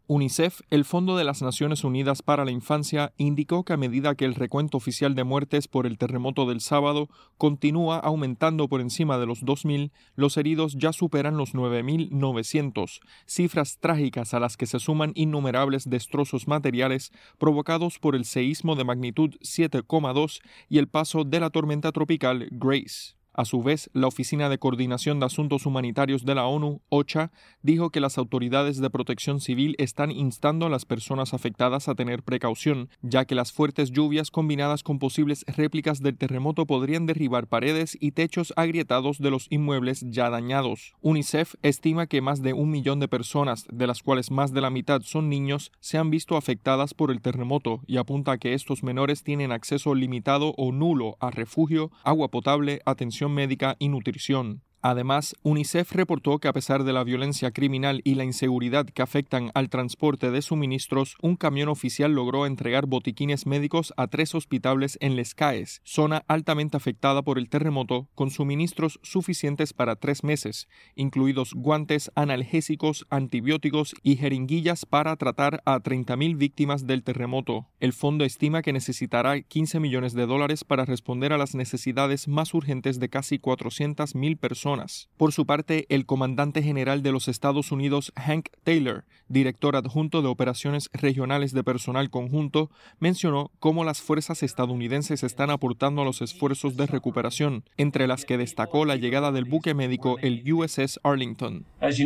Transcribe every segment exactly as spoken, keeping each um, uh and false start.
UNICEF, el Fondo de las Naciones Unidas para la Infancia, indicó que a medida que el recuento oficial de muertes por el terremoto del sábado continúa aumentando por encima de los dos mil, los heridos ya superan los nueve mil novecientos, cifras trágicas a las que se suman innumerables destrozos materiales provocados por el seísmo de magnitud siete coma dos y el paso de la tormenta tropical Grace. A su vez, la Oficina de Coordinación de Asuntos Humanitarios de la ONU, OCHA, dijo que las autoridades de protección civil están instando a las personas afectadas a tener precaución, ya que las fuertes lluvias combinadas con posibles réplicas del terremoto podrían derribar paredes y techos agrietados de los inmuebles ya dañados. UNICEF estima que más de un millón de personas, de las cuales más de la mitad son niños, se han visto afectadas por el terremoto y apunta a que estos menores tienen acceso limitado o nulo a refugio, agua potable, atención médica y nutrición. Además, UNICEF reportó que a pesar de la violencia criminal y la inseguridad que afectan al transporte de suministros, un camión oficial logró entregar botiquines médicos a tres hospitales en Les Cayes, zona altamente afectada por el terremoto, con suministros suficientes para tres meses, incluidos guantes, analgésicos, antibióticos y jeringuillas para tratar a treinta mil víctimas del terremoto. El fondo estima que necesitará quince millones de dólares para responder a las necesidades más urgentes de casi cuatrocientas mil personas. Por su parte, el comandante general de los Estados Unidos, Hank Taylor, director adjunto de Operaciones Regionales de Personal Conjunto, mencionó cómo las fuerzas estadounidenses están aportando a los esfuerzos de recuperación, entre las que destacó la llegada del buque médico el U S S Arlington.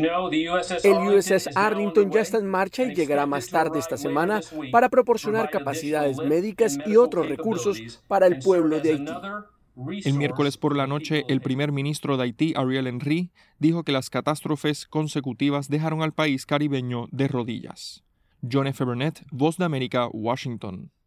El U S S Arlington ya está en marcha y llegará más tarde esta semana para proporcionar capacidades médicas y otros recursos para el pueblo de Haití. El miércoles por la noche, el primer ministro de Haití, Ariel Henry, dijo que las catástrofes consecutivas dejaron al país caribeño de rodillas. John F. Burnett, Voz de América, Washington.